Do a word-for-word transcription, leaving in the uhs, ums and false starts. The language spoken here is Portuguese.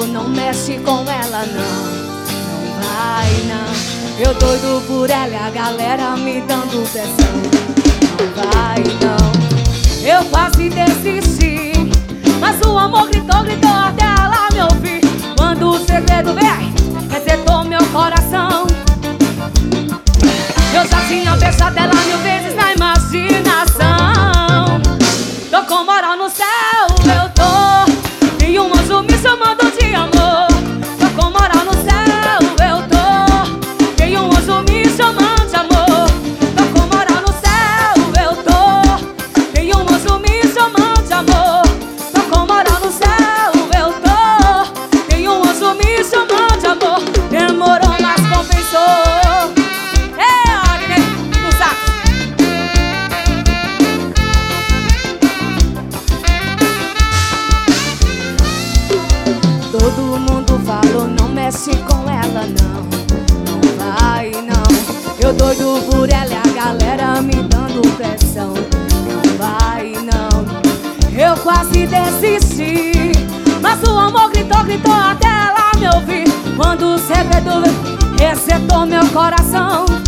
falou, não mexe com ela não, não vai não. Eu doido por ela e a galera me dando pressão. Não vai não, eu quase desisti, mas o amor gritou, gritou até ela me ouvir. Quando o segredo vem, resetou meu coração. Eu já tinha beijado ela mil vezes na imaginação. Tô com moral no céu, eu tô, e um anjo me chamando de amor. Tô com moral no céu, eu tô, e um anjo me chamando de amor. Tô com moral no céu, eu tô, e um anjo me chamando de amor. Tô com moral no céu, eu tô, e um anjo me chamando de amor. Demorou, mas compensou. Todo mundo falou, não mexe com ela não, não vai não. Eu doido por ela e a galera me dando pressão. Não vai não, eu quase desisti, mas o amor gritou, gritou até ela me ouvir. Quando o segredo resetou meu coração.